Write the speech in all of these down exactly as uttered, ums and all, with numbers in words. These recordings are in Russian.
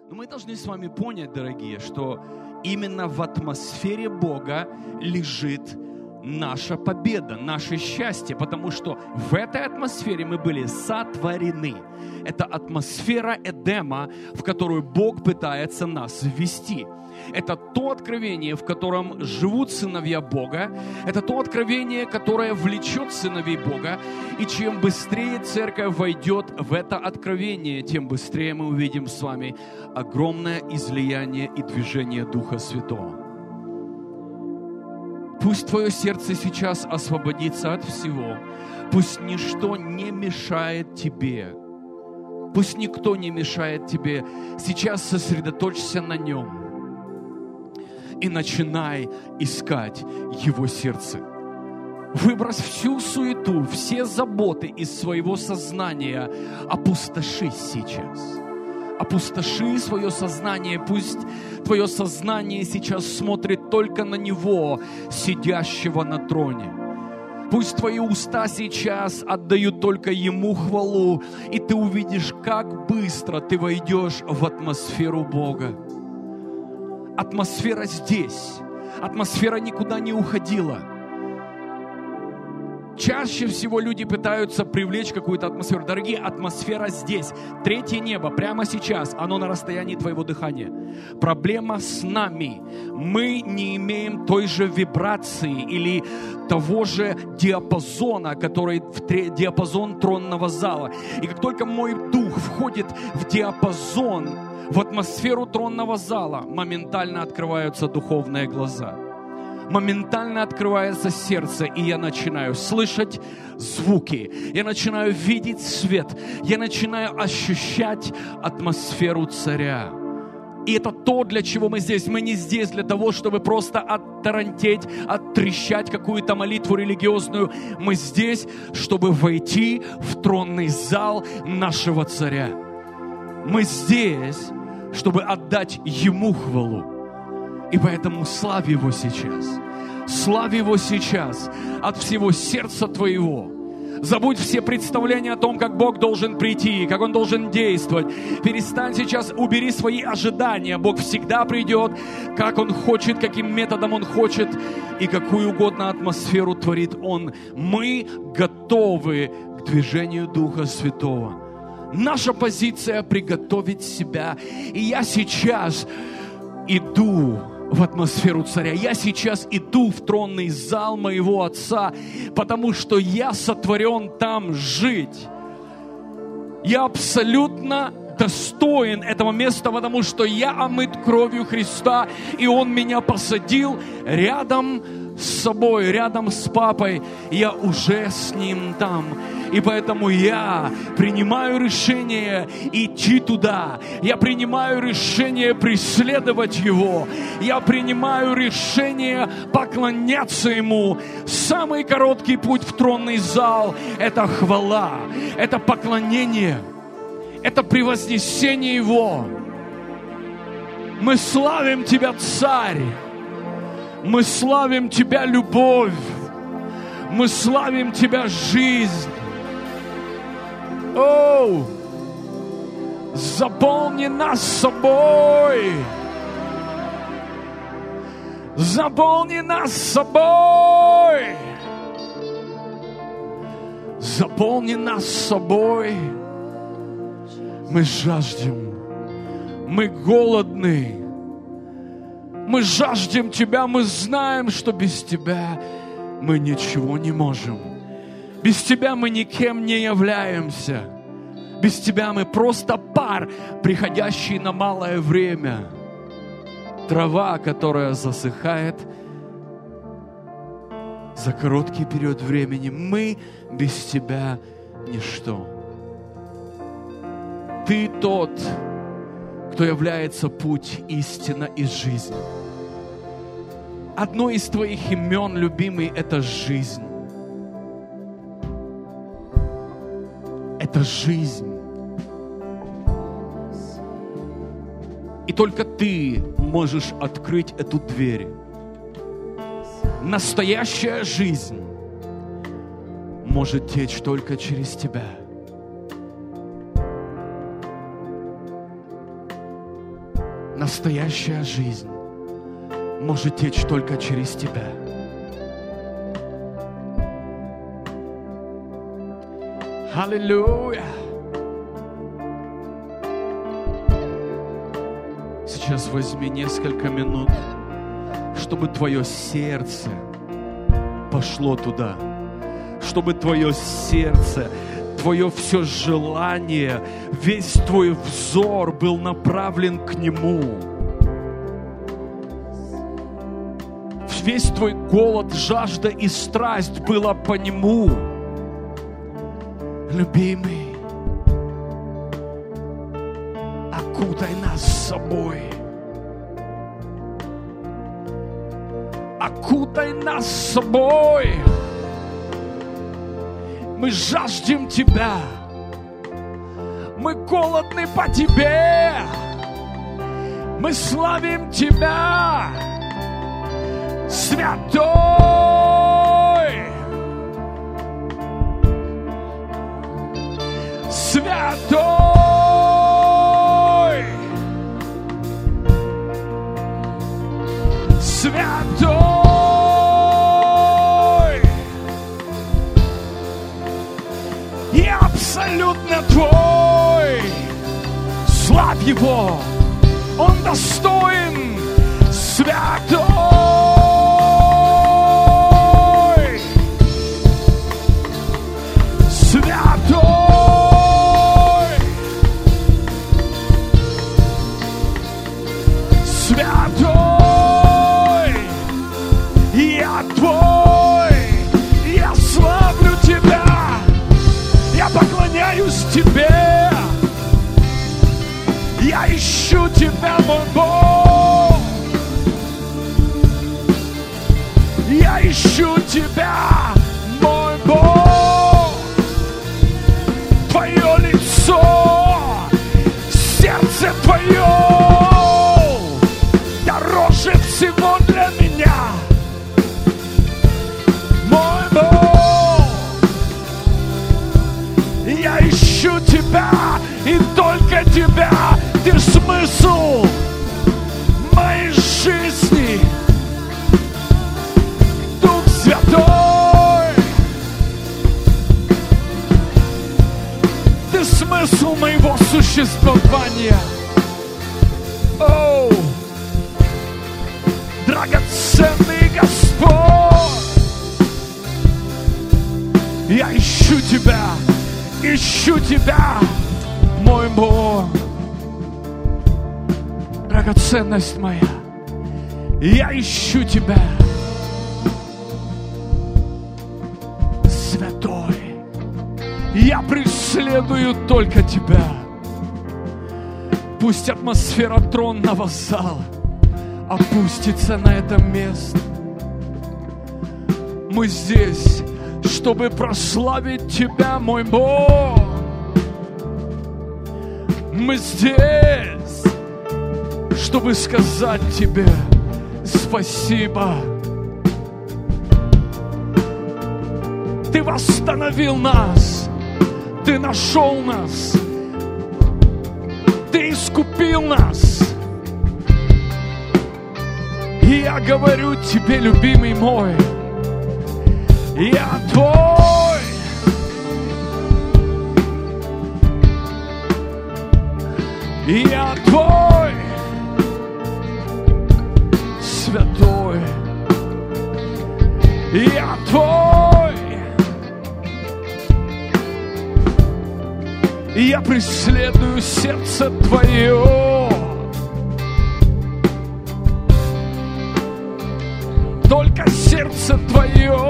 Но мы должны с вами понять, дорогие, что именно в атмосфере Бога лежит наша победа, наше счастье, потому что в этой атмосфере мы были сотворены. Это атмосфера Эдема, в которую Бог пытается нас ввести. Это то откровение, в котором живут сыновья Бога. Это то откровение, которое влечет сыновей Бога. И чем быстрее церковь войдет в это откровение, тем быстрее мы увидим с вами огромное излияние и движение Духа Святого. Пусть твое сердце сейчас освободится от всего. Пусть ничто не мешает тебе. Пусть никто не мешает тебе. Сейчас сосредоточься на Нем. И начинай искать Его сердце. Выбрось всю суету, все заботы из своего сознания. Опустошись сейчас. Опустоши свое сознание. Пусть твое сознание сейчас смотрит только на Него, сидящего на троне. Пусть твои уста сейчас отдают только Ему хвалу, и ты увидишь, как быстро ты войдешь в атмосферу Бога. Атмосфера здесь. Атмосфера никуда не уходила. Чаще всего люди пытаются привлечь какую-то атмосферу. Дорогие, атмосфера здесь. Третье небо прямо сейчас. Оно на расстоянии твоего дыхания. Проблема с нами. Мы не имеем той же вибрации или того же диапазона, который в тре- диапазон тронного зала. И как только мой дух входит в диапазон, в атмосферу тронного зала, моментально открываются духовные глаза. Моментально открывается сердце, и я начинаю слышать звуки, я начинаю видеть свет, я начинаю ощущать атмосферу царя. И это то, для чего мы здесь. Мы не здесь для того, чтобы просто оттарантеть, оттрещать какую-то молитву религиозную. Мы здесь, чтобы войти в тронный зал нашего царя. Мы здесь, чтобы отдать Ему хвалу. И поэтому славь Его сейчас. Славь Его сейчас от всего сердца твоего. Забудь все представления о том, как Бог должен прийти, как Он должен действовать. Перестань сейчас, убери свои ожидания. Бог всегда придет, как Он хочет, каким методом Он хочет и какую угодно атмосферу творит Он. Мы готовы к движению Духа Святого. Наша позиция — приготовить себя. И я сейчас иду в атмосферу царя. Я сейчас иду в тронный зал моего Отца, потому что я сотворен там жить. Я абсолютно достоин этого места, потому что я омыт кровью Христа, и Он меня посадил рядом с собой, рядом с Папой. Я уже с Ним там. И поэтому я принимаю решение идти туда. Я принимаю решение преследовать Его. Я принимаю решение поклоняться Ему. Самый короткий путь в тронный зал – это хвала, это поклонение, это превознесение Его. Мы славим Тебя, Царь. Мы славим Тебя, любовь. Мы славим Тебя, жизнь. О, заполни нас собой. Заполни нас собой. Заполни нас собой. Мы жаждем. Мы голодны. Мы жаждем Тебя. Мы знаем, что без Тебя мы ничего не можем. Без Тебя мы никем не являемся. Без Тебя мы просто пар, приходящий на малое время. Трава, которая засыхает за короткий период времени. Мы без Тебя ничто. Ты тот, кто является путь, истина и жизнь. Одно из Твоих имен, любимый, это жизнь. Это жизнь. И только Ты можешь открыть эту дверь. Настоящая жизнь может течь только через Тебя. Настоящая жизнь может течь только через Тебя. Аллилуйя! Сейчас возьми несколько минут, чтобы твое сердце пошло туда, чтобы твое сердце, твое все желание, весь твой взор был направлен к Нему. Весь твой голод, жажда и страсть была по Нему. Любимый, окутай нас собой. Окутай нас собой. Мы жаждем Тебя. Мы голодны по Тебе. Мы славим Тебя. Святой. Святой. Святой. И абсолютно Твой. Славь Его. Он достоин. Святой. Святой. Святой. Я Твой. Я славлю Тебя. Я поклоняюсь Тебе. Я ищу Тебя, мой Бог. Я ищу Тебя, мой Бог. Твое лицо, сердце Твое дороже всего для меня, мой Бог. Я ищу Тебя и только Тебя. Ты смысл моей жизни. Дух Святой, Ты смысл моего существования. О, драгоценный Господь, я ищу Тебя, ищу Тебя, мой Бог. Драгоценность моя, я ищу Тебя. Святой, я преследую только Тебя. Пусть атмосфера тронного зала опустится на это место. Мы здесь, чтобы прославить Тебя, мой Бог. Мы здесь, чтобы сказать Тебе спасибо. Ты восстановил нас, Ты нашел нас, Ты искупил нас. И я говорю Тебе, любимый мой, я Твой. Я Твой. Святой, я Твой. И я преследую сердце Твое. Только сердце Твое.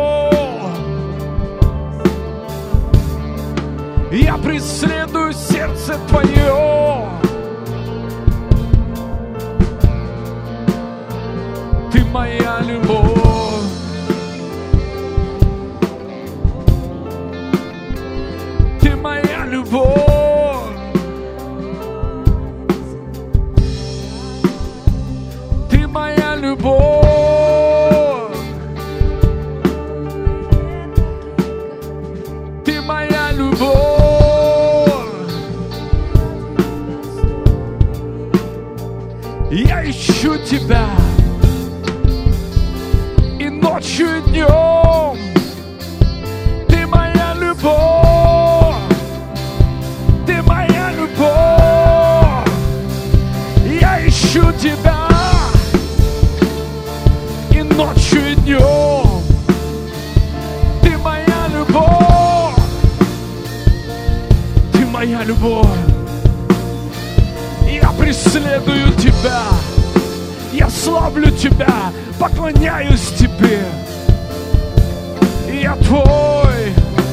Я преследую сердце Твое. Ты моя любовь. Ты моя любовь. Ты моя любовь. Ты моя любовь. Я ищу Тебя и ночью, и днем. Ты моя любовь, Ты моя любовь. Я ищу Тебя и ночью, и днем. Ты моя любовь, Ты моя любовь. Я преследую Тебя, я славлю Тебя, поклоняюсь Тебе. Я Твой,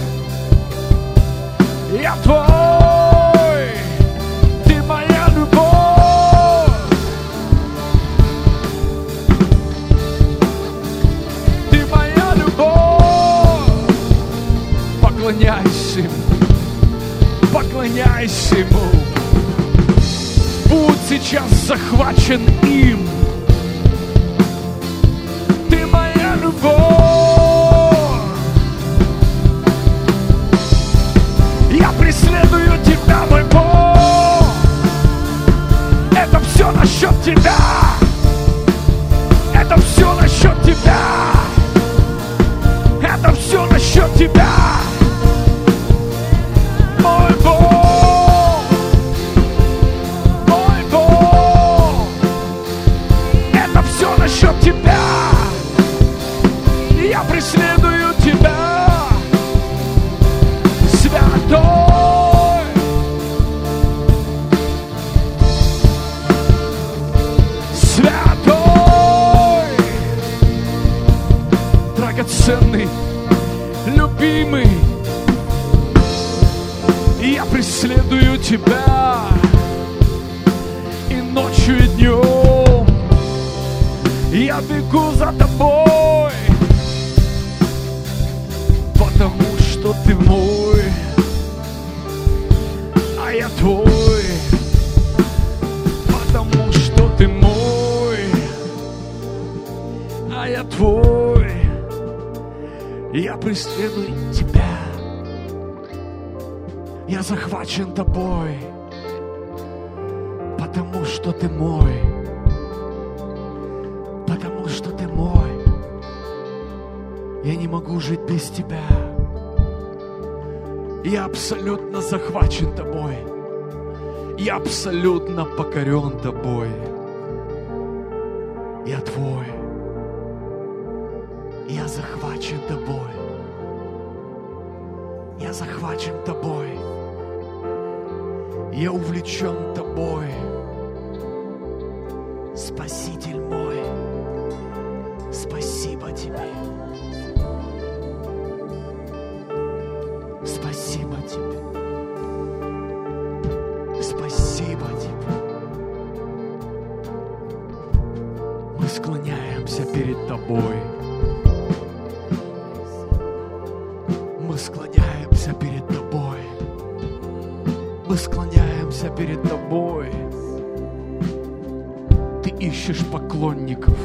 я Твой, Ты моя любовь. Ты моя любовь. Поклоняйся Ему, поклоняйся Ему. Будь сейчас захвачен им. Ты моя любовь. Я преследую Тебя, мой Бог. Это все насчет Тебя. Это все насчет Тебя. Это все насчет Тебя. Мой Бог. Насчет Тебя, я преследую Тебя, святой, святой, драгоценный, любимый, я преследую Тебя и ночью, и днем. Я бегу за Тобой, потому что Ты мой, а я Твой, потому что Ты мой, а я Твой. Я преследую Тебя, я захвачен Тобой, потому что Ты мой. Потому что Ты мой. Я не могу жить без Тебя. Я абсолютно захвачен Тобой. Я абсолютно покорен Тобой. Я Твой. Я захвачен Тобой. Я захвачен Тобой. Я увлечен Тобой. Спаситель мой. Спасибо Тебе. Спасибо Тебе. Спасибо Тебе. Мы склоняемся перед Тобой. Мы склоняемся перед Тобой. Мы склоняемся перед Тобой. Ты ищешь поклонников.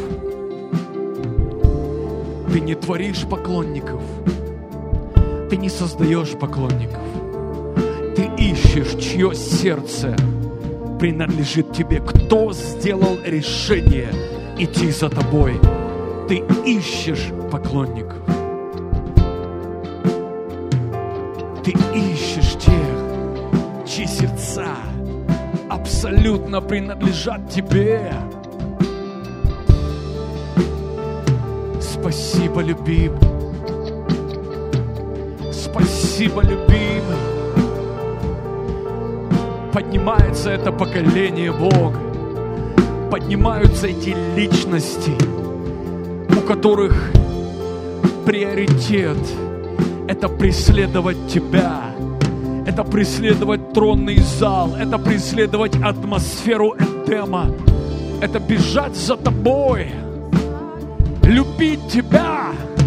Ты не творишь поклонников. Ты не создаешь поклонников. Ты ищешь, чье сердце принадлежит Тебе. Кто сделал решение идти за Тобой? Ты ищешь поклонников. Ты ищешь тех, чьи сердца абсолютно принадлежат Тебе. Спасибо, любимый. Спасибо, любимый. Поднимается это поколение Бога. Поднимаются эти личности, у которых приоритет – это преследовать Тебя. Это преследовать тронный зал. Это преследовать атмосферу Эдема. Это бежать за Тобой. Любить Тебя,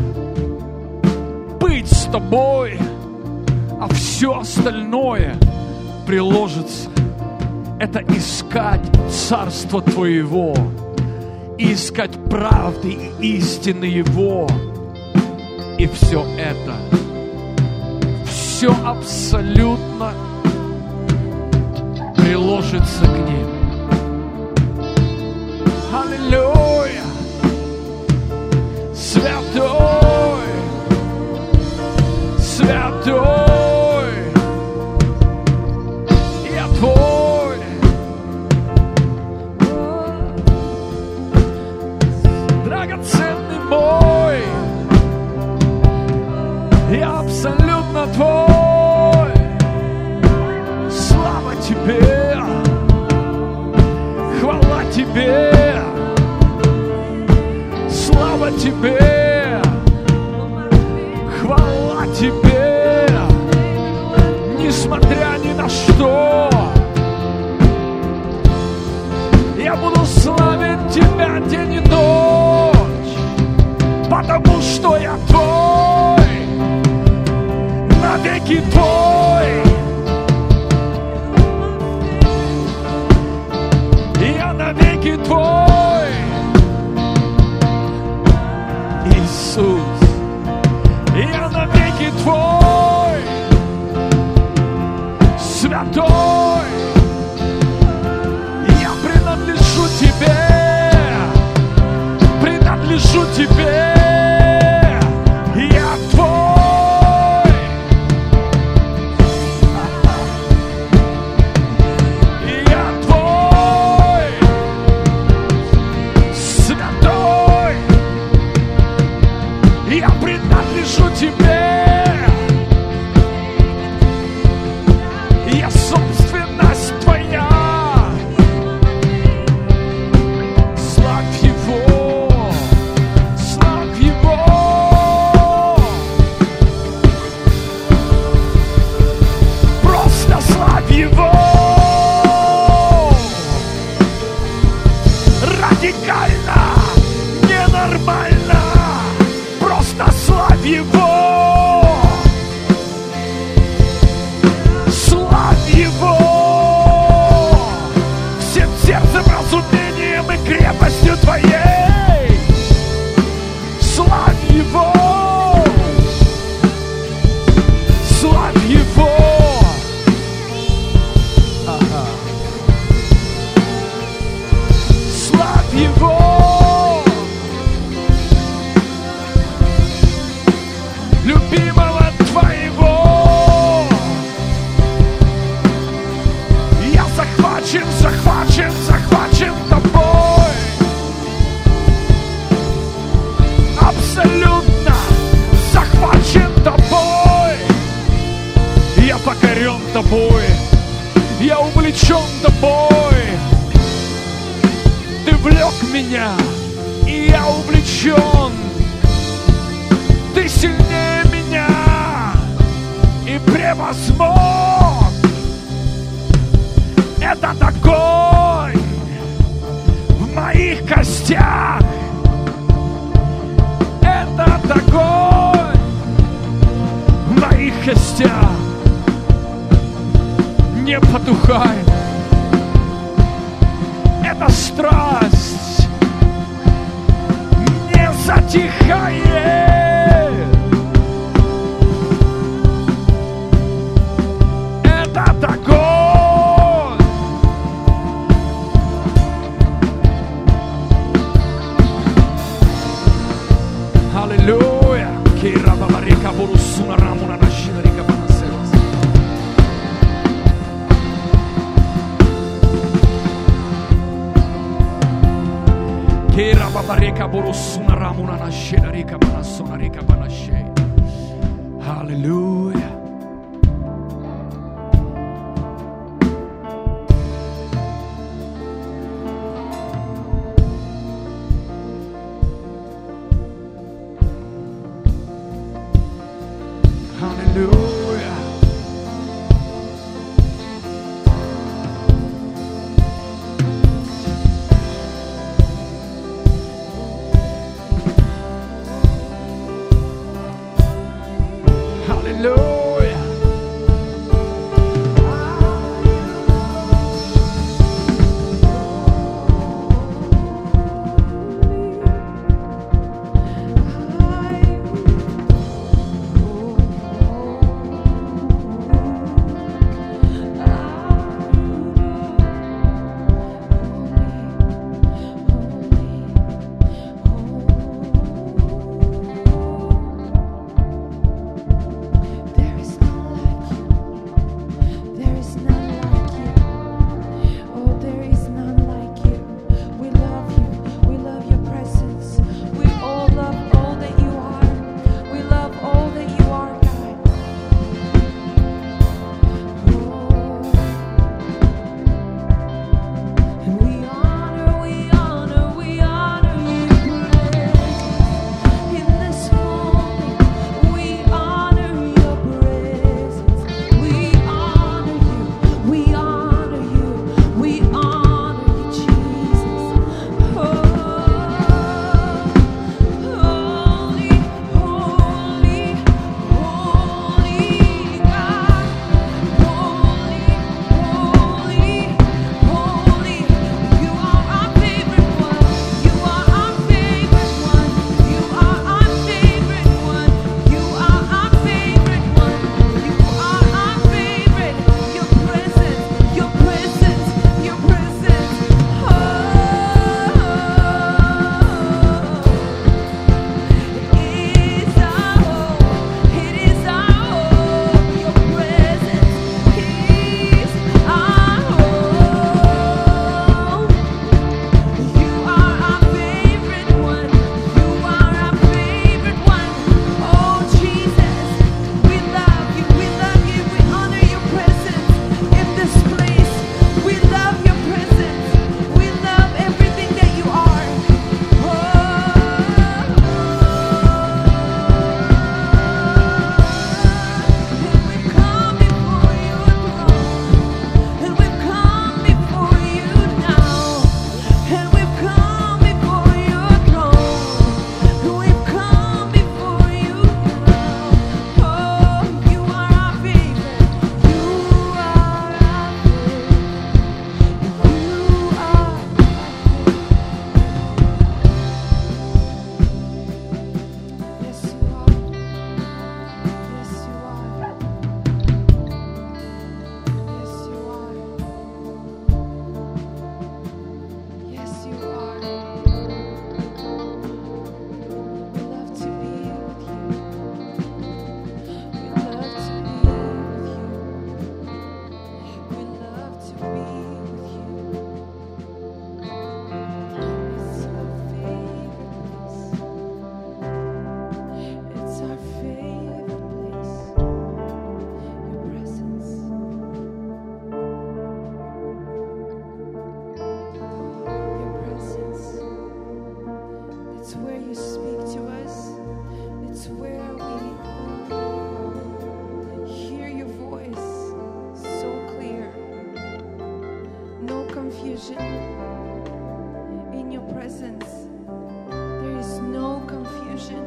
быть с Тобой, а все остальное приложится. Это искать Царство Твоего, и искать правды и истины Его. И все это, все абсолютно приложится к ним. Аллилуйя. Святой, святой, я Твой. Драгоценный мой, я абсолютно Твой. Слава Тебе, хвала Тебе, слава Тебе, хвала Тебе, несмотря ни на что. Я буду славить Тебя день и ночь, потому что я Твой, навеки Твой. Я навеки Твой, Иисус. Я навеки Твой, святой. Я принадлежу Тебе, принадлежу Тебе. Я Твой, я Твой, святой. Я принадлежу Тебе. Я собственность Твоя. Славь Его, славь Его. Просто славь Его. Радикально, ненормально. Просто славь Его. Славь Его всем сердцем, разумением и крепостью Твоей. Славь Его, славь Его. Ага. Славь Его. Любимого Твоего. Я захвачен, захвачен, захвачен Тобой. Абсолютно захвачен Тобой. Я покорен Тобой. Я увлечен Тобой. Ты влек меня, и я увлечен. Ты сильнее меня и превозмог. Этот огонь в моих костях. Этот огонь в моих костях не потухает. Эта страсть не затихает. Этот огонь Аллилуйя. Кирабабарика бурусуна рамуна нашидарика банаселас. Кирабабарика бурусуна рамуна нашидарика банасонарика банашей. Аллилуйя. Hallelujah. Hallelujah. confusion. In your presence, there is no confusion.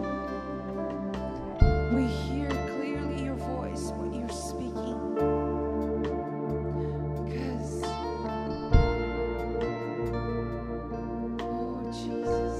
We hear clearly your voice when you're speaking. Because, oh Jesus.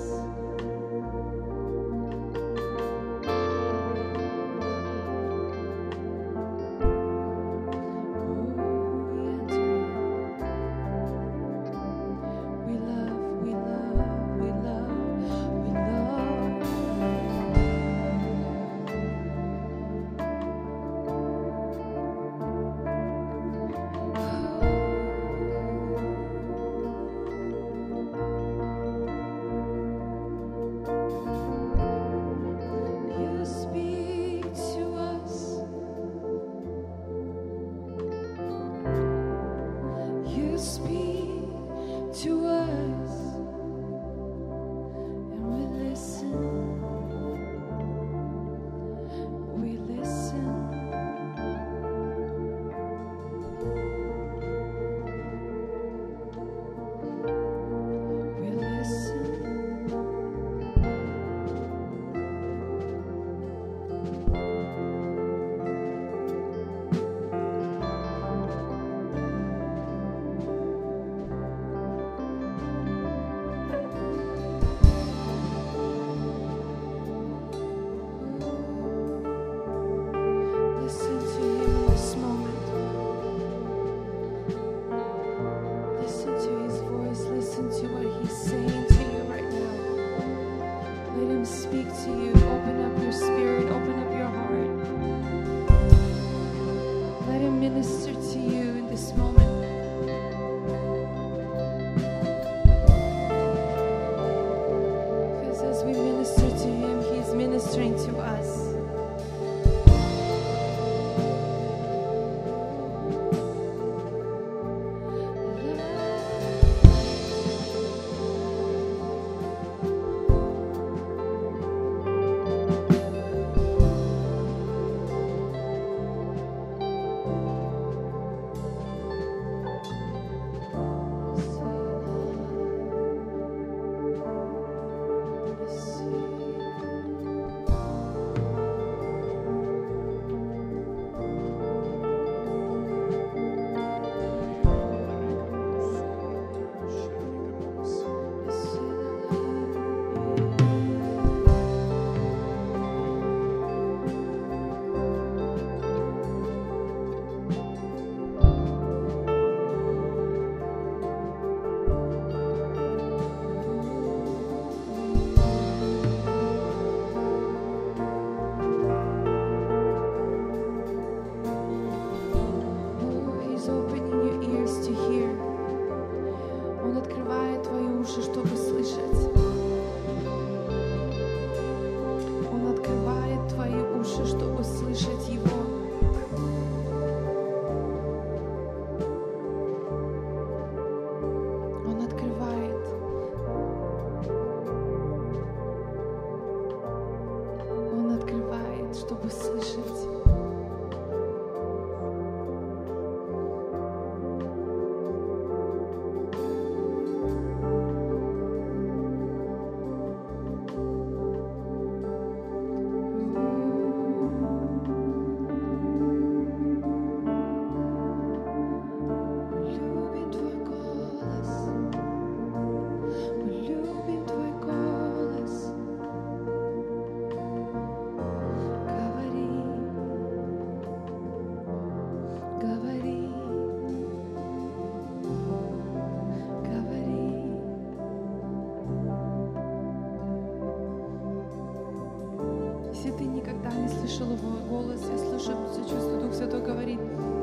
слышал его голос, я слышу, я чувствую, Дух Святой говорит.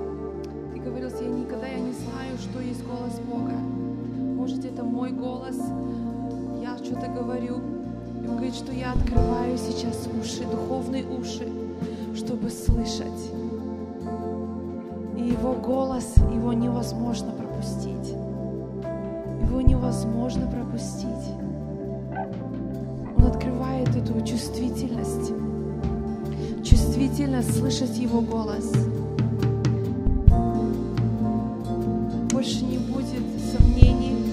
Ты говорил, я никогда я не знаю, что есть голос Бога. Может, это мой голос, я что-то говорю. И Он говорит, что я открываю сейчас уши, духовные уши, чтобы слышать. И Его голос, его невозможно пропустить. Его невозможно пропустить. Он открывает эту чувствительность. Чувствительность слышать Его голос. Больше не будет сомнений,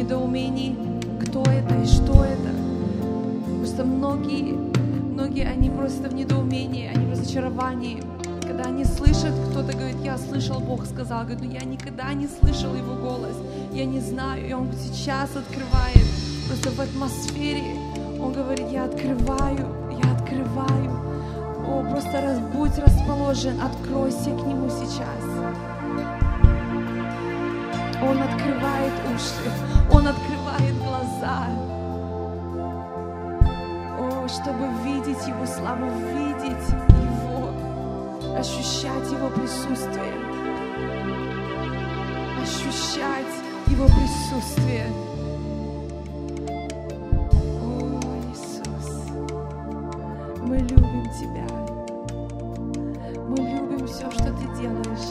недоумении, кто это и что это. Просто многие, многие, они просто в недоумении, они в разочаровании. Когда они слышат, кто-то говорит, я слышал, Бог сказал, говорит, но я никогда не слышал Его голос, я не знаю, и Он сейчас открывает, просто в атмосфере, Он говорит, я открываю, я открываю. О, просто раз, будь расположен, откройся к Нему сейчас. Он открывает уши, Он открывает глаза. О, чтобы видеть Его славу, видеть Его, ощущать Его присутствие, ощущать Его присутствие. О, Иисус, мы любим Тебя, мы любим все, что Ты делаешь.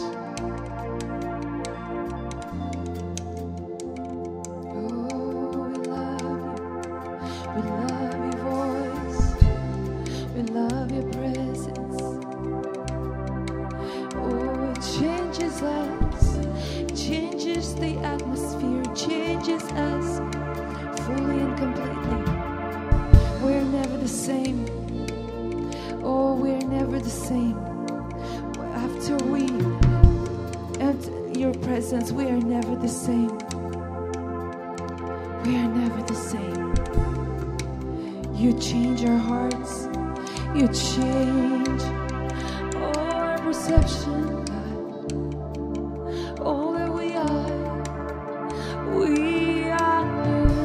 We are never the same. We are never the same. You change our hearts. You change our perception, God. All that we are, we are new.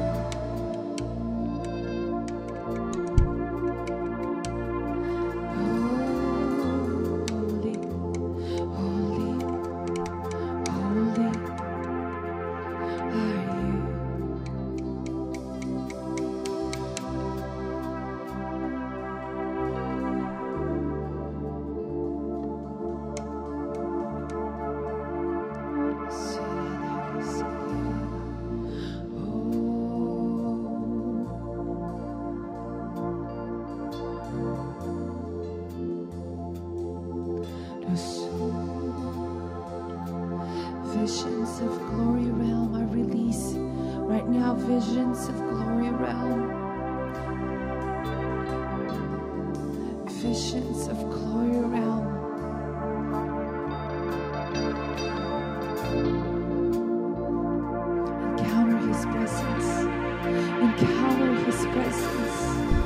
Visions of glory realm, I release right now visions of glory realm. Visions of glory realm. Encounter His presence. Encounter His presence.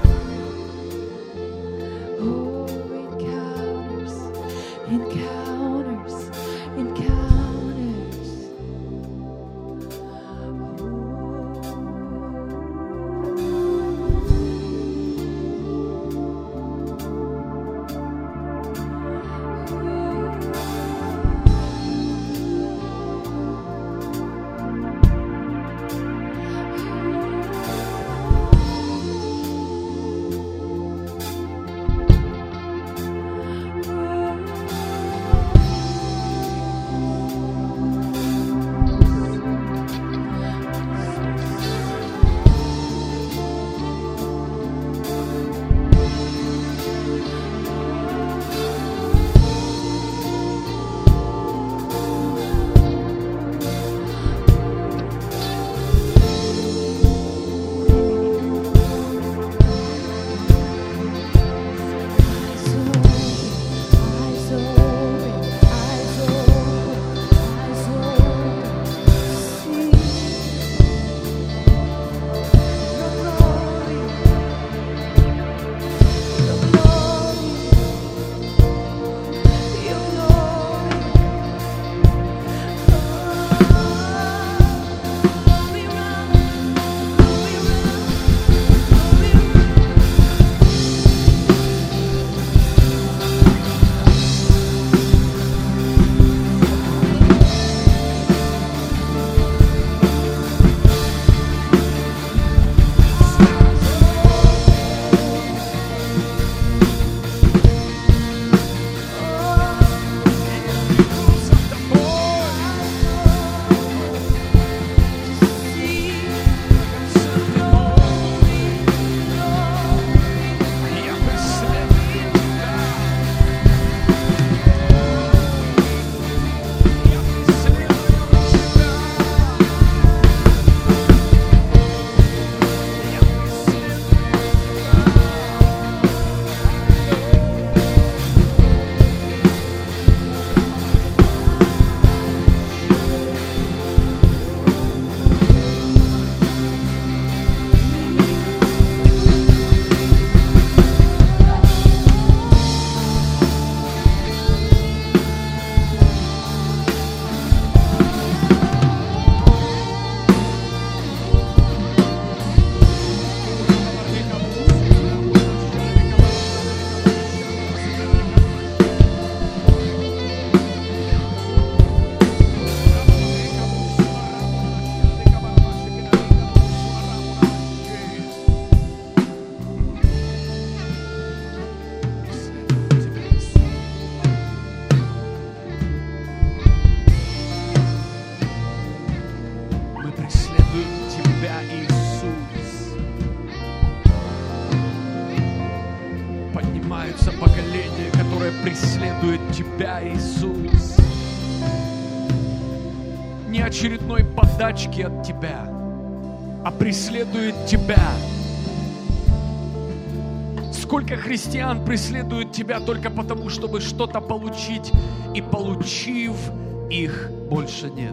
Oh, encounters, encounters, encounters. Тебя, Иисус. Поднимаются поколения, которые преследуют Тебя, Иисус. Не очередной подачки от Тебя, а преследуют Тебя. Сколько христиан преследуют Тебя только потому, чтобы что-то получить, и получив, их больше нет.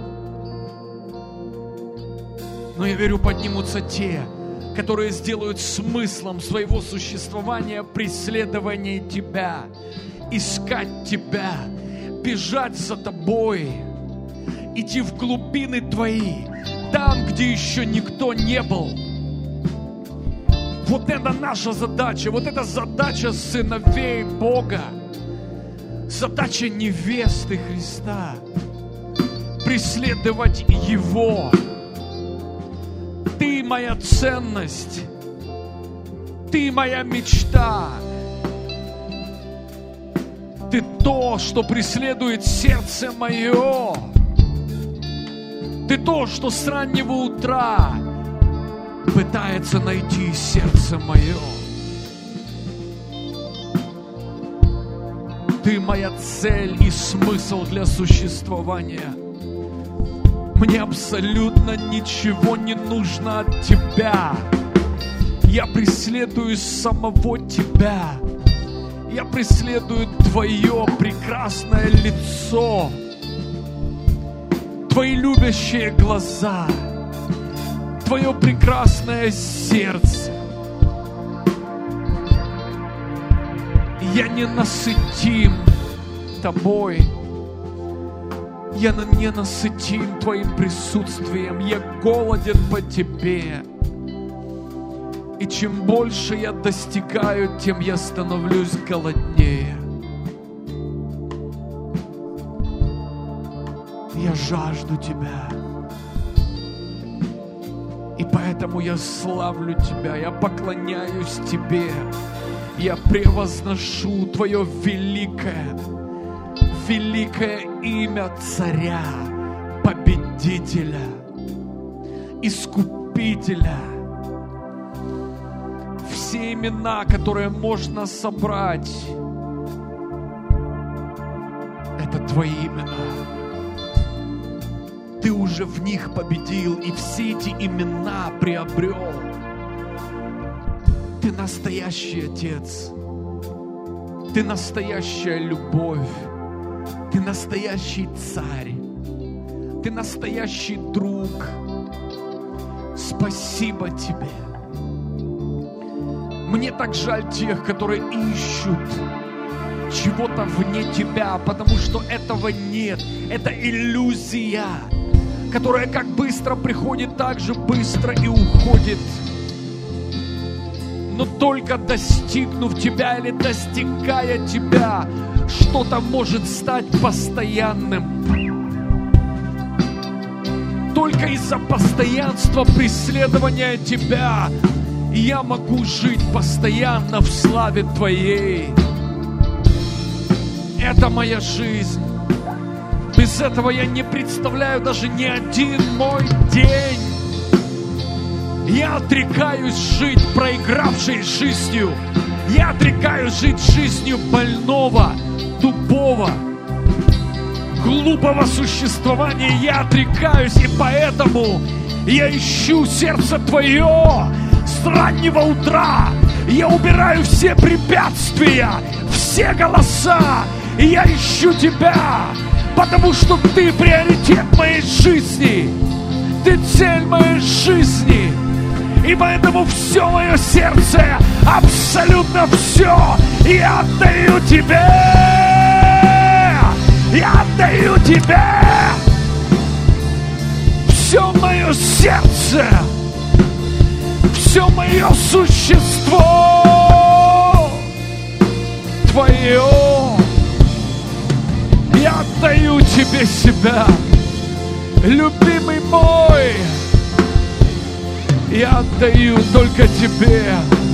Но я верю, поднимутся те, которые сделают смыслом своего существования преследование Тебя, искать Тебя, бежать за Тобой, идти в глубины Твои, там, где еще никто не был. Вот это наша задача, вот это задача сыновей Бога, задача невесты Христа, преследовать Его. Ты моя ценность, Ты моя мечта, Ты то, что преследует сердце мое, Ты то, что с раннего утра пытается найти сердце мое. Ты моя цель и смысл для существования. Мне абсолютно ничего не нужно от Тебя. Я преследую самого Тебя. Я преследую Твое прекрасное лицо, Твои любящие глаза, Твое прекрасное сердце. Я ненасытим Тобой. Я ненасытим Твоим присутствием. Я голоден по Тебе. И чем больше я достигаю, тем я становлюсь голоднее. Я жажду Тебя. И поэтому я славлю Тебя, я поклоняюсь Тебе, я превозношу Твое великое, великое имя Царя, Победителя, Искупителя. Все имена, которые можно собрать, это Твои имена. Ты уже в них победил и все эти имена приобрел. Ты настоящий Отец. Ты настоящая любовь. Ты настоящий Царь. Ты настоящий друг. Спасибо Тебе. Мне так жаль тех, которые ищут чего-то вне Тебя, потому что этого нет. Это иллюзия, которая как быстро приходит, так же быстро и уходит. Но только достигнув Тебя или достигая Тебя, что-то может стать постоянным. Только из-за постоянства преследования Тебя я могу жить постоянно в славе Твоей. Это моя жизнь. Без этого я не представляю даже ни один мой день. Я отрекаюсь жить проигравшей жизнью. Я отрекаюсь жить жизнью больного, тупого, глупого существования. Я отрекаюсь, и поэтому я ищу сердце Твое с раннего утра. Я убираю все препятствия, все голоса, и я ищу Тебя. Потому что Ты приоритет моей жизни. Ты цель моей жизни. И поэтому все мое сердце, абсолютно все, я отдаю Тебе. Я отдаю Тебе. Все мое сердце, все мое существо Твое. Я отдаю Тебе себя, любимый мой. Я отдаю только Тебе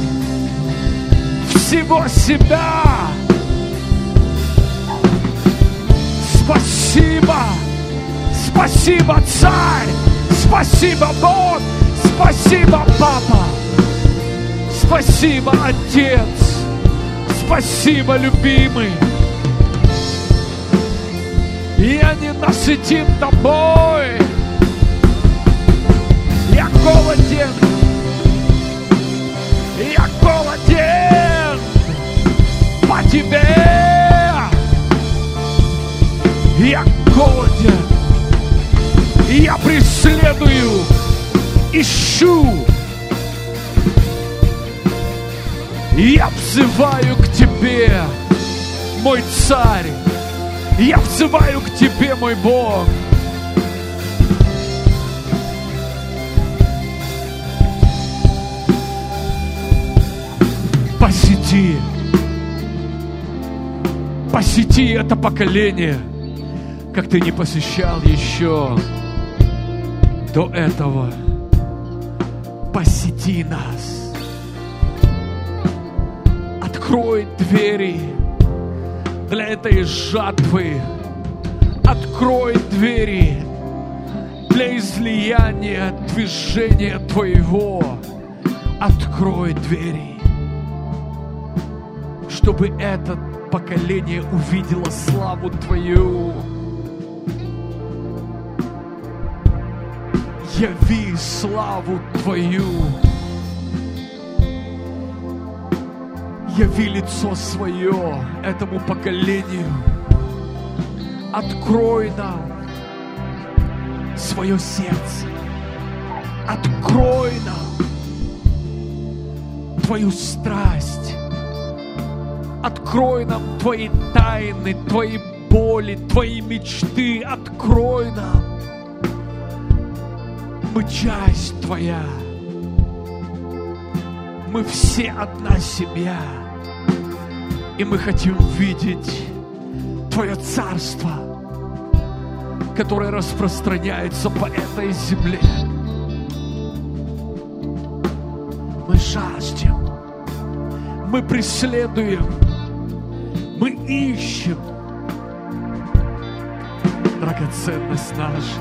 всего себя. Спасибо, спасибо, Царь, спасибо, Бог, Спасибо, Папа. Спасибо, Отец. Спасибо, любимый. Я не насытим Тобой. Я голоден. Я голоден по Тебе. Я голоден. И я преследую, ищу. И я взываю к Тебе, мой Царь. И я взываю к Тебе, мой Бог. Посети, посети это поколение, как Ты не посещал еще до этого. Посети нас. Открой двери для этой жатвы. Открой двери для излияния движения Твоего. Открой двери, чтобы это поколение увидело славу Твою. Яви славу Твою. Яви лицо свое этому поколению. Открой нам свое сердце. Открой нам Твою страсть. Открой нам Твои тайны, Твои боли, Твои мечты. Открой нам. Мы часть Твоя. Мы все одна семья. И мы хотим видеть Твое царство, которое распространяется по этой земле. Мы жаждем, мы преследуем, мы ищем драгоценность наша.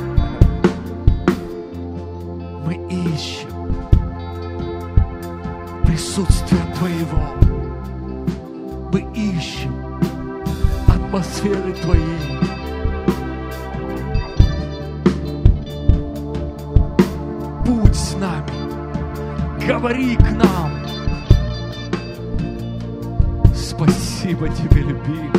Мы ищем присутствие Твоего. Мы ищем атмосферы Твоей. Будь с нами, говори к нам. Спасибо Тебе, любимый.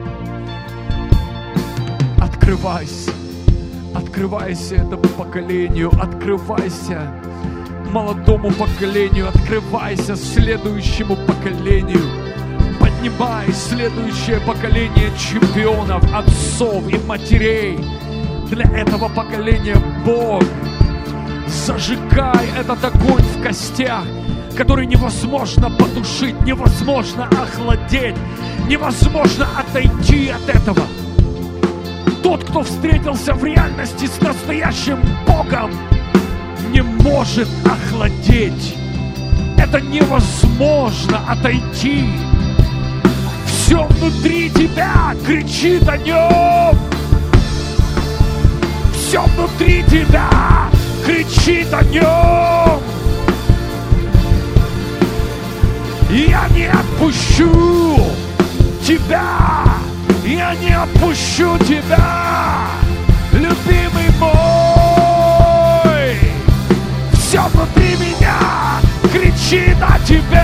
Открывайся, открывайся этому поколению, открывайся молодому поколению, открывайся следующему поколению. Поднимай следующее поколение чемпионов, отцов и матерей. Для этого поколения, Бог, зажигай этот огонь в костях, который невозможно потушить, невозможно охладеть, невозможно отойти от этого. Тот, кто встретился в реальности с настоящим Богом, не может охладеть. Это невозможно отойти. Все внутри тебя кричит о нем. Все внутри тебя кричит о нем. Я не отпущу тебя. Я не отпущу тебя, любимый мой. Все внутри меня кричит о тебе.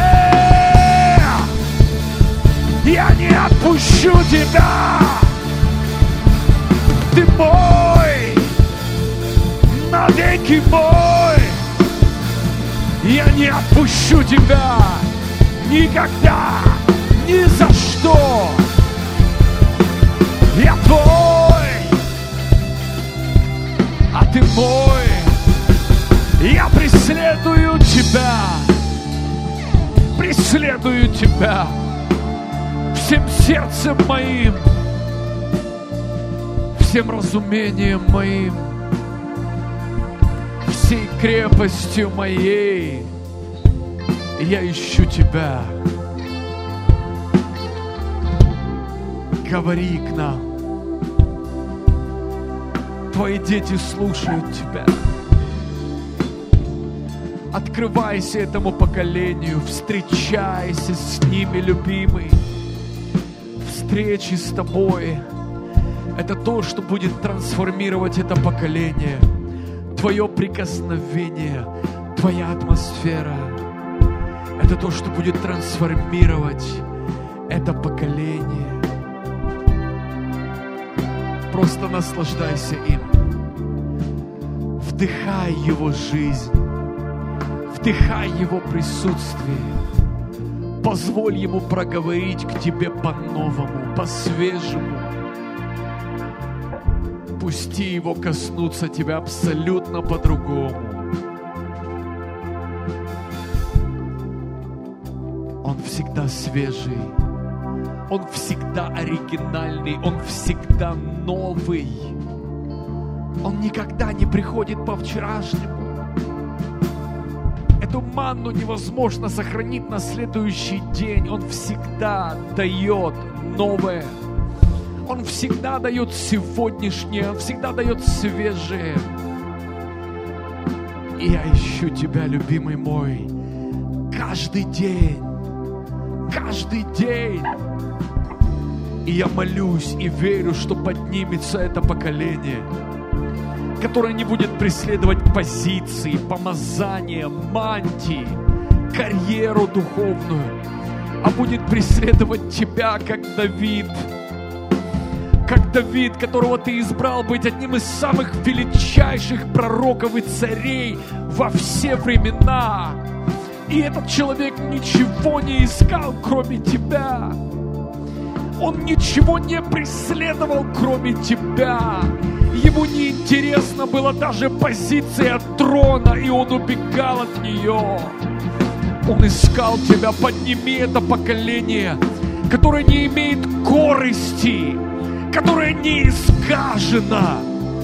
Я не отпущу тебя. Ты мой, навеки мой. Я не отпущу тебя никогда, ни за что. Я твой, а ты мой. Я преследую тебя, преследую тебя всем сердцем моим, всем разумением моим, всей крепостью моей. Я ищу тебя. Говори к нам. Твои дети слушают тебя. Открывайся этому поколению, встречайся с ними, любимый. Встречи с тобой — это то, что будет трансформировать это поколение. Твое прикосновение, твоя атмосфера — это то, что будет трансформировать это поколение. Просто наслаждайся им. Вдыхай его жизнь. Вдыхай его присутствие. Позволь ему проговорить к тебе по-новому, по-свежему. Пусти его коснуться тебя абсолютно по-другому. Он всегда свежий. Он всегда оригинальный. Он всегда новый. Он никогда не приходит по-вчерашнему. Эту манну невозможно сохранить на следующий день. Он всегда дает новое. Он всегда дает сегодняшнее. Он всегда дает свежее. И я ищу тебя, любимый мой, каждый день. Каждый день. И я молюсь и верю, что поднимется это поколение, которое не будет преследовать позиции, помазания, мантии, карьеру духовную, а будет преследовать тебя, как Давид. Как Давид, которого ты избрал быть одним из самых величайших пророков и царей во все времена. И этот человек ничего не искал, кроме тебя. Он ничего не преследовал, кроме тебя. Ему не интересно было даже позиция трона, и он убегал от нее. Он искал тебя. Подними это поколение, которое не имеет корысти, которое не искажено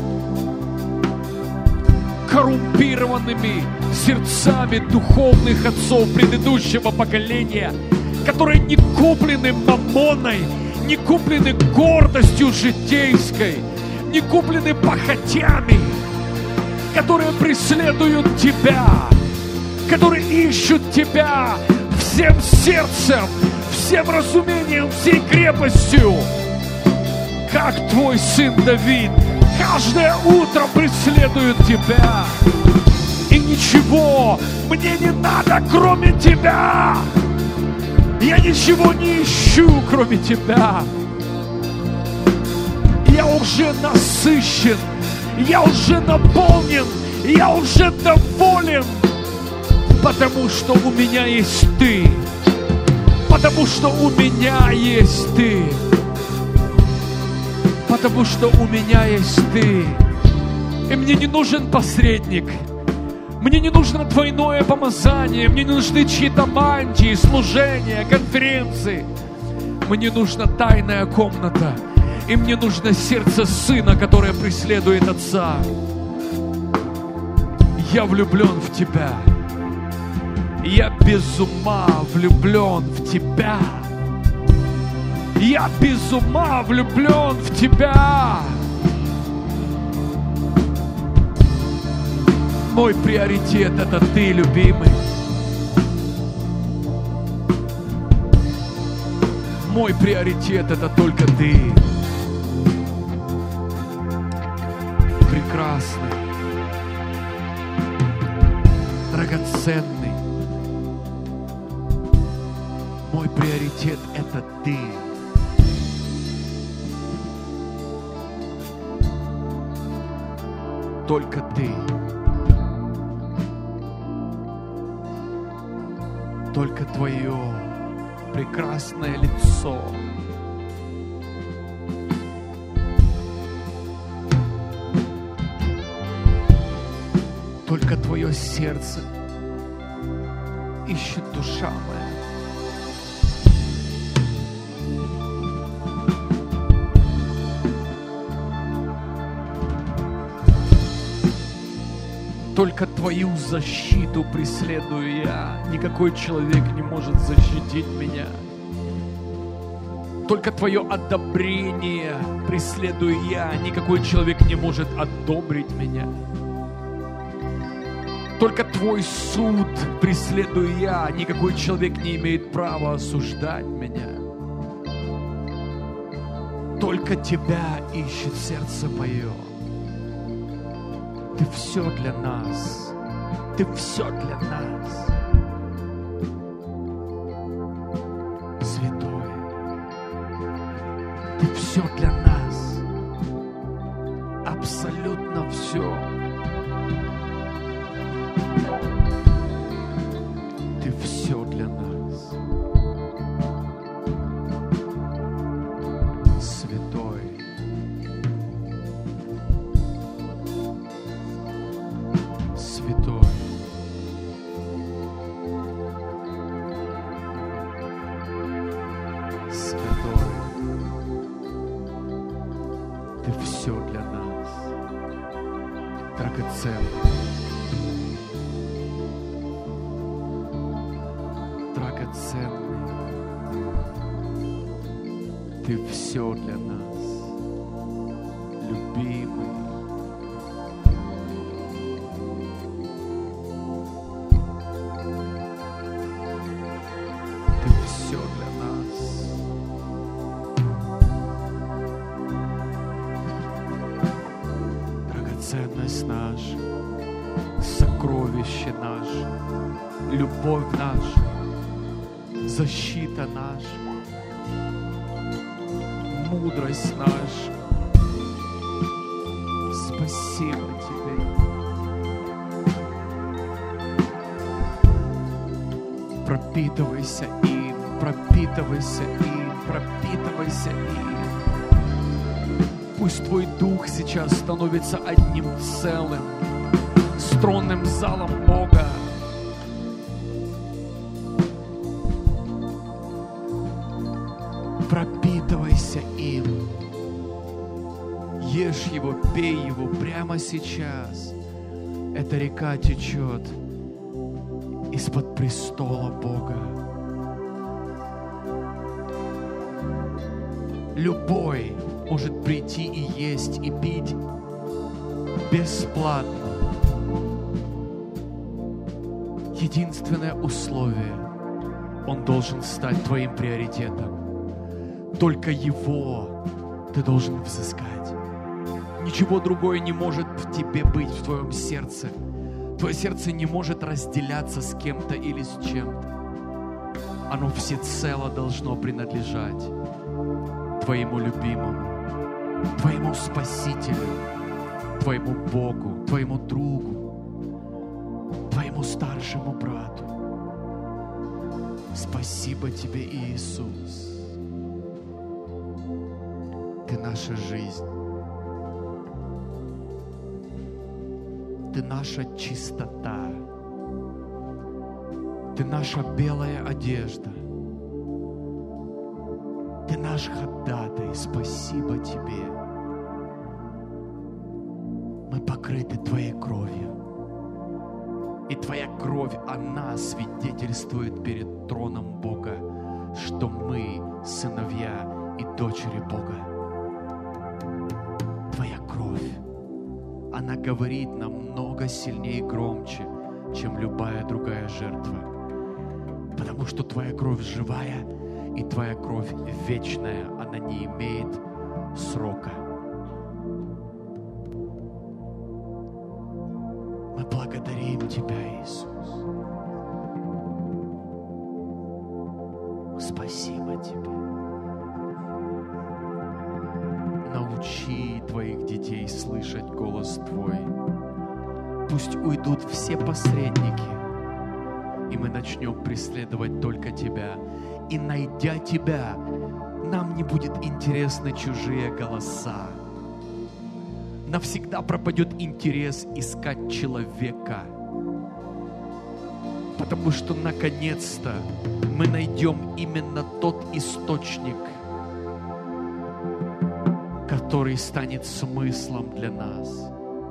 коррумпированными сердцами духовных отцов предыдущего поколения, которые не куплены мамоной, не куплены гордостью житейской, не куплены похотями, которые преследуют тебя, которые ищут тебя всем сердцем, всем разумением, всей крепостью, как твой сын Давид каждое утро преследует тебя. И ничего мне не надо, кроме тебя. Я ничего не ищу, кроме тебя. Я уже насыщен, я уже наполнен, я уже доволен, потому что у меня есть ты, потому что у меня есть ты, потому что у меня есть ты. И мне не нужен посредник, мне не нужно двойное помазание, мне не нужны чьи-то мантии, служения, конференции. Мне нужна тайная комната, и мне нужно сердце сына, которое преследует отца. Я влюблен в тебя. Я без ума влюблен в тебя. Я без ума влюблен в тебя. Мой приоритет — это ты, любимый. Мой приоритет — это только ты. Прекрасный, драгоценный. Мой приоритет — это ты. Только ты. Только твое прекрасное лицо. Только твое сердце ищет душа моя. Только твою защиту преследую я. Никакой человек не может защитить меня. Только твое одобрение преследую я. Никакой человек не может одобрить меня. Только Твой суд преследую я. Никакой человек не имеет права осуждать меня. Только Тебя ищет сердце мое. Ты все для нас. Ты все для нас. Святой. Ты все для нас. Абсолютно все. Ты все для нас. Святой. Святой. Святой. Ты все для нас. Драгоценный. Драгоценный. Ты все для нас. Любимый. Ты все для нас. Драгоценность наша, сокровище наше, любовь наша, защита наша, мудрость наша. Спасибо Тебе. Пропитывайся им, пропитывайся им, пропитывайся им. Пусть Твой Дух сейчас становится одним целым с тронным залом Бога. Пропитывайся им. Ешь его, пей его прямо сейчас. Эта река течет из-под престола Бога. Любой может прийти и есть, и пить бесплатно. Единственное условие — он должен стать твоим приоритетом. Только его ты должен взыскать. Ничего другое не может в тебе быть, в твоем сердце. Твое сердце не может разделяться с кем-то или с чем-то. Оно всецело должно принадлежать Твоему любимому, Твоему Спасителю, Твоему Богу, Твоему другу, Твоему старшему брату. Спасибо Тебе, Иисус. Ты наша жизнь. Ты наша чистота. Ты наша белая одежда. Ты наш ходатай. Спасибо Тебе. Мы покрыты Твоей кровью. И Твоя кровь, она свидетельствует перед троном Бога, что мы сыновья и дочери Бога. Твоя кровь, она говорит намного сильнее и громче, чем любая другая жертва. Потому что Твоя кровь живая, и Твоя кровь вечная, она не имеет срока. Мы благодарим Тебя, Иисус. Спасибо Тебе. Научи Твоих детей слышать голос Твой. Пусть уйдут все посредники, и мы начнем преследовать только Тебя. И найдя Тебя, нам не будет интересны чужие голоса. Навсегда пропадет интерес искать человека. Потому что наконец-то мы найдем именно тот источник, который станет смыслом для нас.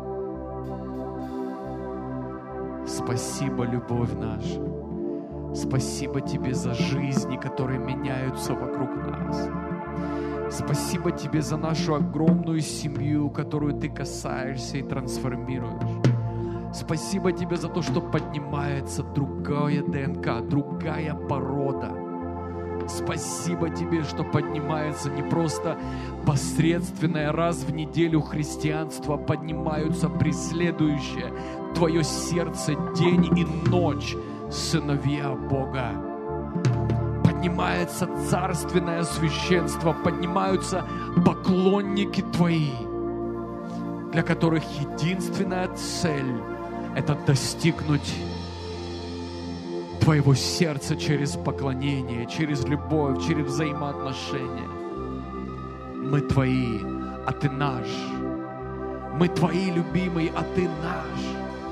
Спасибо, любовь наша. Спасибо Тебе за жизни, которые меняются вокруг нас. Спасибо Тебе за нашу огромную семью, которую Ты касаешься и трансформируешь. Спасибо Тебе за то, что поднимается другая ДНК, другая порода. Спасибо Тебе, что поднимается не просто посредственное раз в неделю христианство, поднимаются преследующие Твое сердце день и ночь сыновья Бога. Поднимается царственное священство, поднимаются поклонники Твои, для которых единственная цель – это достигнуть Твоего сердца через поклонение, через любовь, через взаимоотношения. Мы Твои, а Ты наш. Мы Твои, любимые, а Ты наш.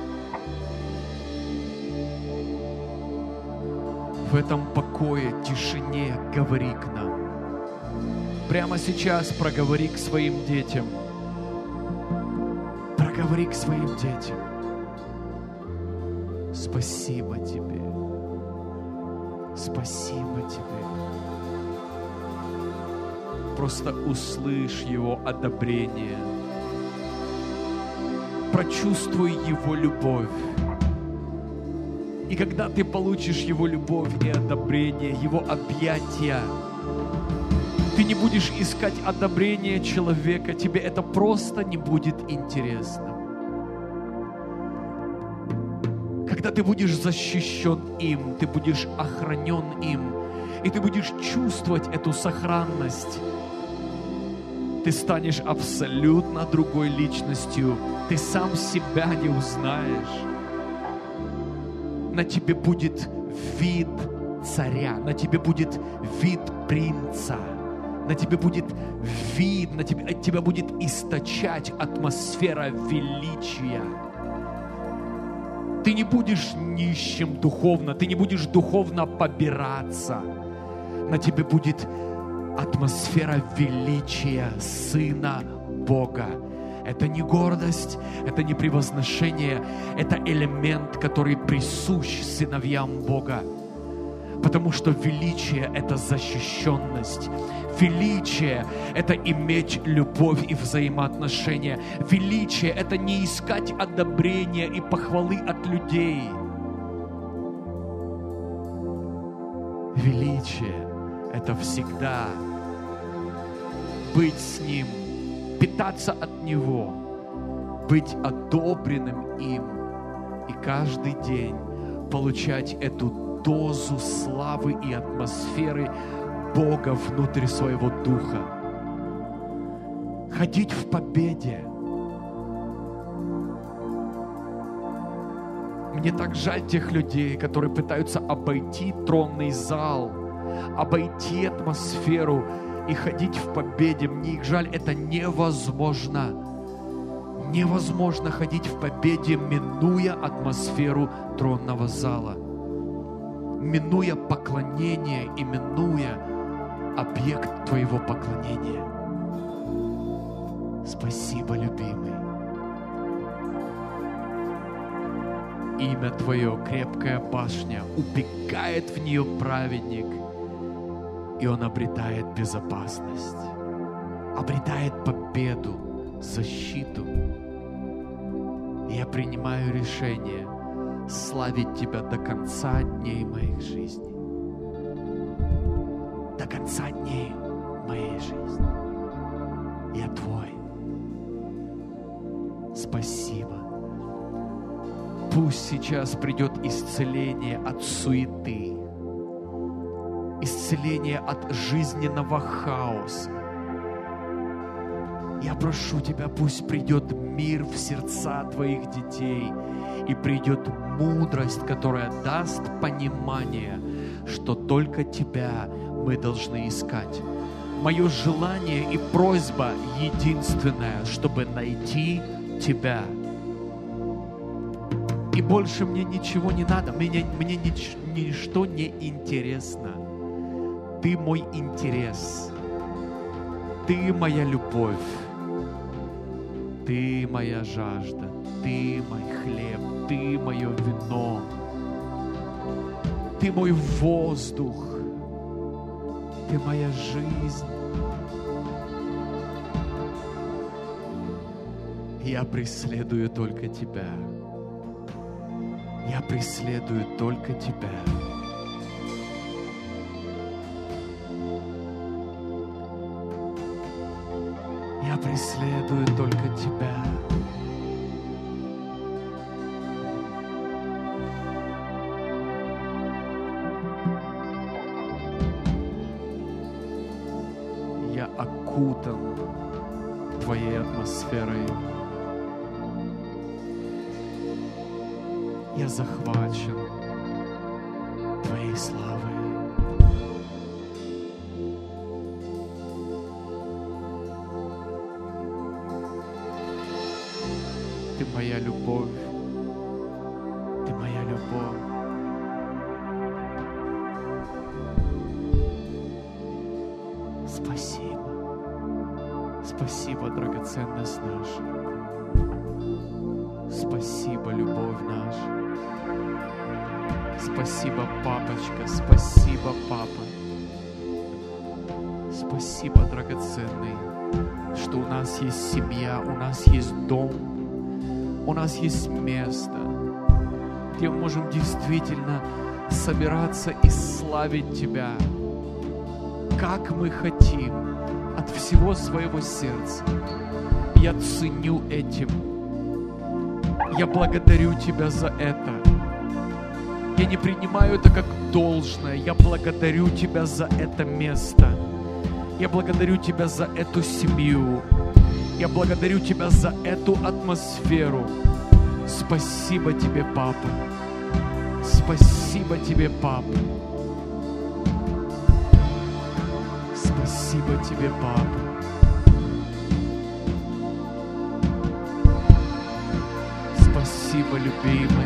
В этом покое, тишине говори к нам. Прямо сейчас проговори к своим детям. Проговори к своим детям. Спасибо Тебе. Спасибо Тебе. Просто услышь Его одобрение. Прочувствуй Его любовь. И когда ты получишь Его любовь и одобрение, Его объятия, ты не будешь искать одобрения человека, тебе это просто не будет интересно. Когда ты будешь защищен им, ты будешь охранен им, и ты будешь чувствовать эту сохранность, ты станешь абсолютно другой личностью, ты сам себя не узнаешь. На тебе будет вид царя, на тебе будет вид принца, на тебе будет вид, на тебе, от тебя будет источать атмосфера величия. Ты не будешь нищим духовно, ты не будешь духовно побираться. На тебе будет атмосфера величия Сына Бога. Это не гордость, это не превозношение, это элемент, который присущ сыновьям Бога. Потому что величие – это защищенность. Величие – это иметь любовь и взаимоотношения. Величие – это не искать одобрения и похвалы от людей. Величие – это всегда быть с Ним, питаться от Него, быть одобренным им и каждый день получать эту дозу славы и атмосферы Бога внутрь своего духа. Ходить в победе. Мне так жаль тех людей, которые пытаются обойти тронный зал, обойти атмосферу и ходить в победе. Мне их жаль, это невозможно. Невозможно ходить в победе, минуя атмосферу тронного зала, минуя поклонение и минуя объект твоего поклонения. Спасибо, любимый. Имя Твое, крепкая башня, убегает в нее праведник, и он обретает безопасность, обретает победу, защиту. Я принимаю решение славить Тебя до конца дней моих жизни. До конца дней моей жизни. Я Твой. Спасибо. Пусть сейчас придет исцеление от суеты, исцеление от жизненного хаоса. Я прошу Тебя, пусть придет мир в сердца Твоих детей и придет мудрость, которая даст понимание, что только Тебя мы должны искать. Мое желание и просьба единственная, чтобы найти Тебя. И больше мне ничего не надо, мне, мне нич, ничто не интересно. Ты мой интерес, Ты моя любовь, Ты моя жажда, Ты мой хлеб, Ты мое вино, Ты мой воздух, Ты моя жизнь. Я преследую только Тебя. Я преследую только Тебя. Я преследую только Тебя. Я окутан Твоей атмосферой. Я захвачен Твоей славой. Ты моя любовь. Ты моя любовь. Спасибо. Спасибо, драгоценность наша. Спасибо, любовь наша. Спасибо, папочка. Спасибо, папа. Спасибо, драгоценный, что у нас есть семья, у нас есть дом, у нас есть место, где мы можем действительно собираться и славить Тебя, как мы хотим, от всего своего сердца. Я ценю этим. Я благодарю Тебя за это. Я не принимаю это как должное. Я благодарю Тебя за это место. Я благодарю Тебя за эту семью. Я благодарю Тебя за эту атмосферу. Спасибо Тебе, Папа. Спасибо Тебе, Папа. Спасибо Тебе, Папа. Спасибо, любимый.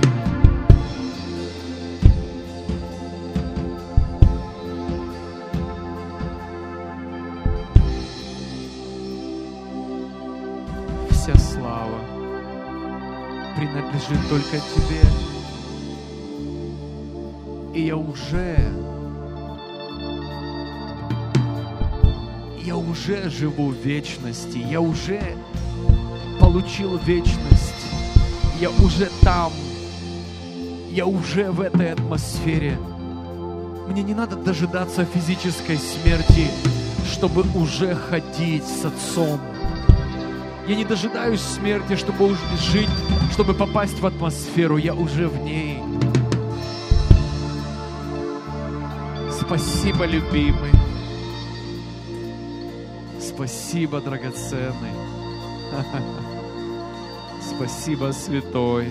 Вся слава принадлежит только Тебе. И я уже, я уже живу в вечности, я уже получил вечность, я уже там, я уже в этой атмосфере. Мне не надо дожидаться физической смерти, чтобы уже ходить с Отцом. Я не дожидаюсь смерти, чтобы уже жить, чтобы попасть в атмосферу. Я уже в ней. Спасибо, любимый. Спасибо, драгоценный. Спасибо, святой.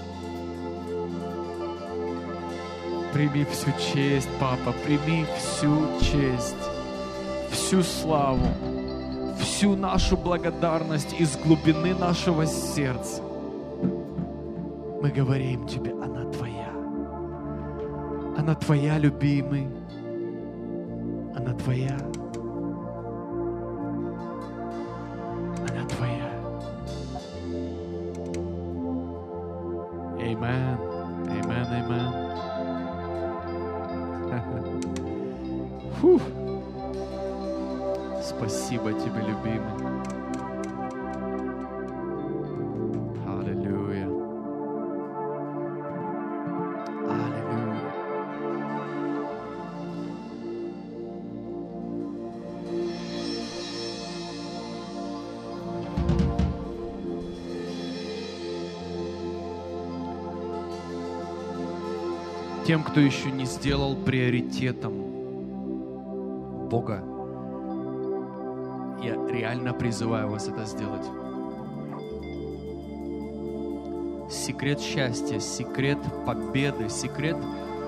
Прими всю честь, Папа. Прими всю честь, всю славу, всю нашу благодарность из глубины нашего сердца. Мы говорим Тебе, она Твоя. Она Твоя, любимый. Она Твоя. Она Твоя. Amen. Amen, amen. Фух. Спасибо Тебе, любимый. Аллилуйя. Аллилуйя. Тем, кто еще не сделал приоритетом Бога, я реально призываю вас это сделать. Секрет счастья, секрет победы, секрет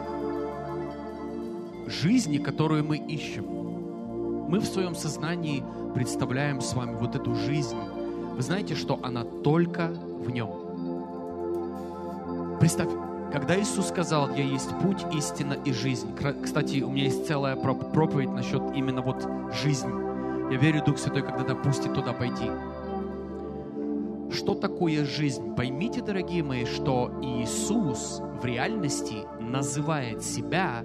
жизни, которую мы ищем. Мы в своем сознании представляем с вами вот эту жизнь. Вы знаете, что она только в Нем. Представь, когда Иисус сказал: «Я есть путь, истина и жизнь». Кстати, у меня есть целая проповедь насчет именно вот жизни. Я верю, Дух Святой когда-то пустит туда пойти. Что такое жизнь? Поймите, дорогие мои, что Иисус в реальности называет себя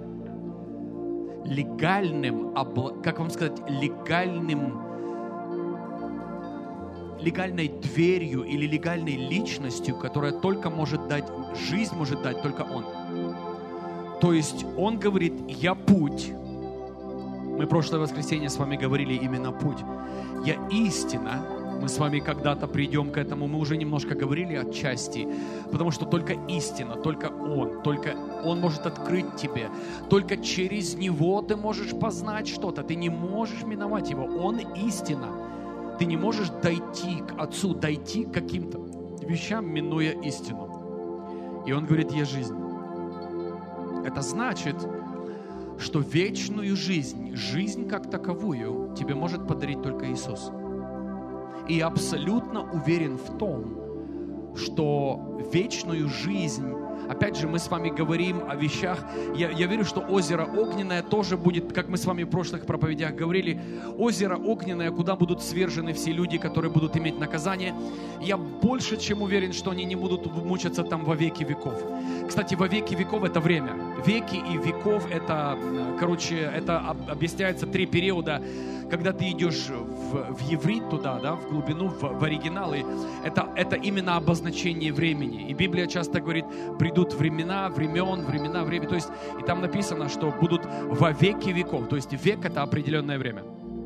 легальным, как вам сказать, легальным легальной дверью или легальной личностью, которая только может дать, жизнь может дать только Он. То есть Он говорит, я путь. Мы прошлое воскресенье с вами говорили именно путь. Я истина. Мы с вами когда-то придем к этому. Мы уже немножко говорили отчасти. Потому что только истина, только Он, только Он может открыть тебе. Только через Него ты можешь познать что-то. Ты не можешь миновать Его. Он истина. Ты не можешь дойти к Отцу, дойти к каким-то вещам, минуя истину. И Он говорит, я жизнь. Это значит, что вечную жизнь, жизнь как таковую, тебе может подарить только Иисус. И я абсолютно уверен в том, что вечную жизнь, опять же, мы с вами говорим о вещах, я, я верю, что озеро Огненное тоже будет, как мы с вами в прошлых проповедях говорили, озеро Огненное, куда будут свержены все люди, которые будут иметь наказание. Я больше чем уверен, что они не будут мучаться там во веки веков. Кстати, во веки веков это время. Веки и веков это, короче, это объясняется три периода. Когда ты идешь в, в еврит туда, да, в глубину, в, в оригиналы, это, это именно обозначение времени. И Библия часто говорит, придут времена, времен, времена, время. То есть, и там написано, что будут во веки веков. То есть, век — это определенное время.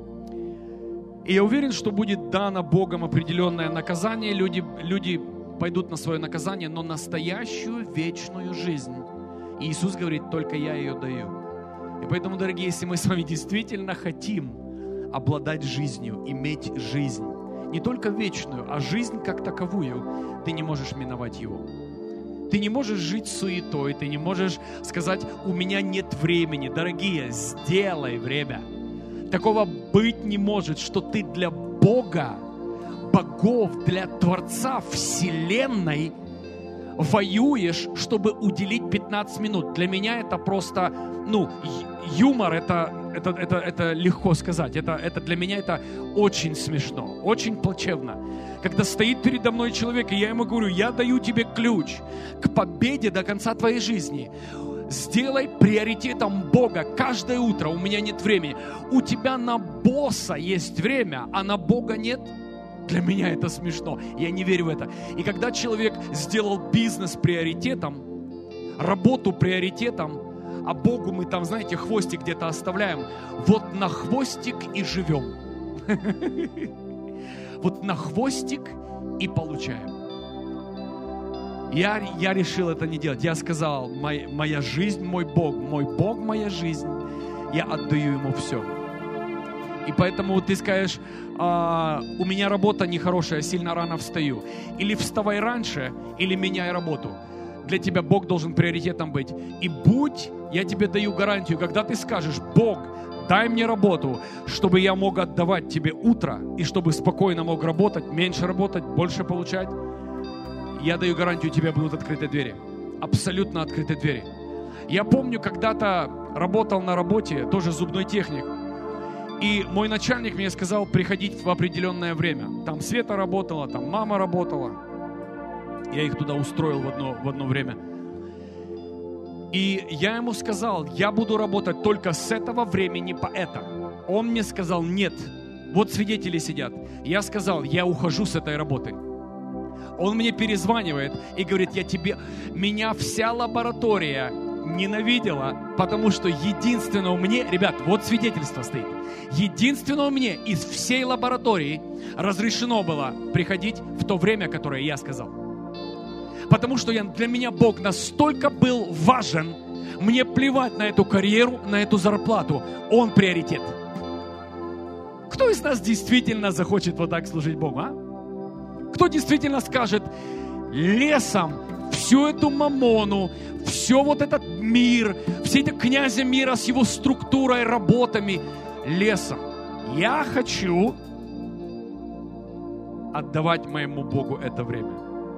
И я уверен, что будет дано Богом определенное наказание. Люди, люди пойдут на свое наказание, но настоящую вечную жизнь Иисус говорит, только я ее даю. И поэтому, дорогие, если мы с вами действительно хотим обладать жизнью, иметь жизнь, не только вечную, а жизнь как таковую, ты не можешь миновать его. Ты не можешь жить суетой, ты не можешь сказать, у меня нет времени. Дорогие, сделай время. Такого быть не может, что ты для Бога, богов, для Творца Вселенной воюешь, чтобы уделить пятнадцать минут. Для меня это просто, ну, юмор, это, это, это, это легко сказать. Это, это для меня это очень смешно, очень плачевно. Когда стоит передо мной человек, и я ему говорю, я даю тебе ключ к победе до конца твоей жизни. Сделай приоритетом Бога каждое утро. У меня нет времени. У тебя на босса есть время, а на Бога нет. Для меня это смешно. Я не верю в это. И когда человек сделал бизнес приоритетом, работу приоритетом, а Богу мы там, знаете, хвостик где-то оставляем, вот на хвостик и живем. Вот на хвостик и получаем. Я, я решил это не делать. Я сказал, моя, моя жизнь, мой Бог, мой Бог, моя жизнь, я отдаю Ему все. И поэтому ты скажешь, а, у меня работа нехорошая, сильно рано встаю. Или вставай раньше, или меняй работу. Для тебя Бог должен приоритетом быть. И будь, я тебе даю гарантию, когда ты скажешь, Бог, дай мне работу, чтобы я мог отдавать тебе утро, и чтобы спокойно мог работать, меньше работать, больше получать, я даю гарантию, у тебя будут открыты двери. Абсолютно открыты двери. Я помню, когда-то работал на работе, тоже зубной техник, и мой начальник мне сказал приходить в определенное время. Там Света работала, там мама работала. Я их туда устроил в одно, в одно время. И я ему сказал, я буду работать только с этого времени по это. Он мне сказал, нет, вот свидетели сидят. Я сказал, я ухожу с этой работы. Он мне перезванивает и говорит, я тебе... Меня вся лаборатория ненавидела, потому что единственное мне... Ребят, вот свидетельство стоит. Единственное мне из всей лаборатории разрешено было приходить в то время, которое я сказал. Потому что я, для меня Бог настолько был важен, мне плевать на эту карьеру, на эту зарплату. Он приоритет. Кто из нас действительно захочет вот так служить Богу, а? Кто действительно скажет, лесом всю эту мамону, все вот этот мир, все эти князя мира с его структурой, работами, лесом. Я хочу отдавать моему Богу это время.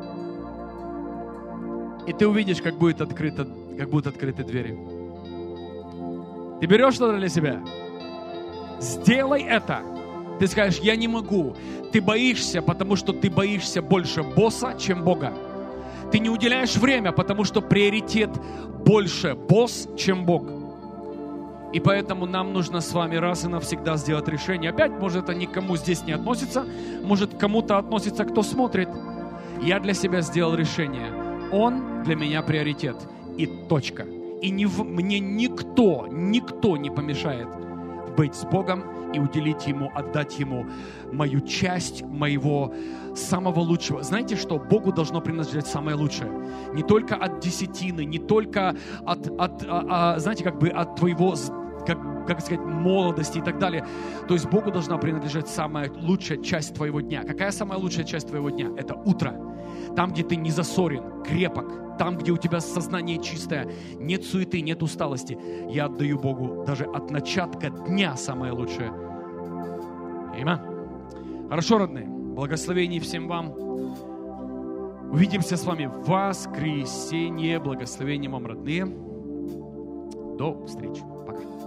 И ты увидишь, как будет открыто, как будут открыты двери. Ты берешь что-то для себя? Сделай это. Ты скажешь, я не могу. Ты боишься, потому что ты боишься больше босса, чем Бога. Ты не уделяешь время, потому что приоритет больше босс, чем Бог. И поэтому нам нужно с вами раз и навсегда сделать решение. Опять, может, это никому здесь не относится, может, к кому-то относится, кто смотрит. Я для себя сделал решение. Он для меня приоритет. И точка. И не в, мне никто, никто не помешает быть с Богом и уделить Ему, отдать Ему мою часть, моего самого лучшего. Знаете что? Богу должно принадлежать самое лучшее. Не только от десятины, не только от, от а, а, знаете, как бы от твоего, как, как сказать, молодости и так далее. То есть Богу должна принадлежать самая лучшая часть твоего дня. Какая самая лучшая часть твоего дня? Это утро. Там, где ты не засорен, крепок. Там, где у тебя сознание чистое, нет суеты, нет усталости. Я отдаю Богу даже от начатка дня самое лучшее. Аминь. Хорошо, родные. Благословений всем вам. Увидимся с вами в воскресенье. Благословения вам, родные. До встречи. Пока.